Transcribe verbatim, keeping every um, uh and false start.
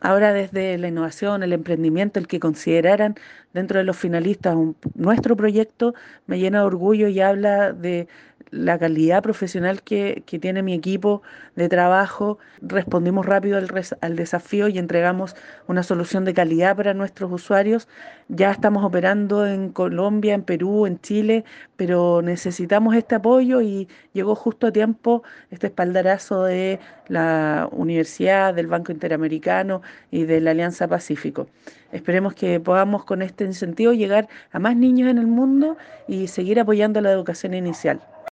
Ahora desde la innovación, el emprendimiento, el que consideraran dentro de los finalistas un- nuestro proyecto, me llena de orgullo y habla de la calidad profesional que, que tiene mi equipo de trabajo. Respondimos rápido al, res- al desafío y entregamos una solución de calidad para nuestros usuarios. Ya estamos operando en Colombia, en Perú, en Chile, pero necesitamos este apoyo y llegó justo a tiempo este espaldarazo de la universidad, del Banco Interamericano y de la Alianza Pacífico. Esperemos que podamos con este incentivo llegar a más niños en el mundo y seguir apoyando la educación inicial.